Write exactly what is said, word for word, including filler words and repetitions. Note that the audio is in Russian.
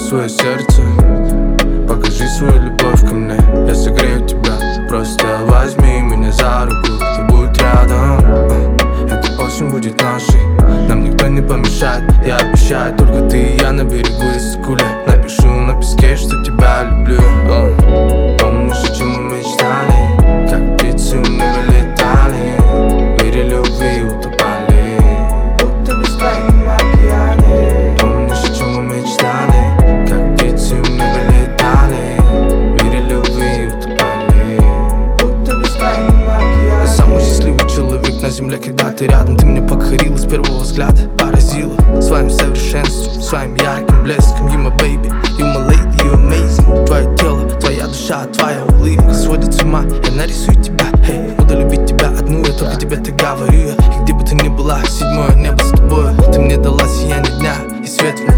свое сердце, покажи свою любовь ко мне. Я согрею тебя, просто возьми меня за руку и будь рядом. Эта осень будет нашей, нам никто не помешает. Я обещаю, только ты и я на берегу Иссык-Куле. Напишу на песке, что тебя люблю. Помнишь, о чем мы мечтали, как птицы мы вылетали, в мире любви утопали, будто в бескрайнем океане. Помнишь, о чем мы мечтали, как птицы мы вылетали, в мире любви утопали, будто в бескрайнем океане. Я самый счастливый человек на земле, когда ты рядом. Ты меня покорила с первого взгляда, поразила своим совершенством, своим ярким блеском. You my baby, you my lady, you amazing. Твое тело, твоя душа, твоя улыбка сводит с ума. Я нарисую тебя, hey, буду любить тебя одну, я только тебе так говорю. И где бы ты ни была, седьмое небо с тобой. Ты мне дала сияние дня и свет в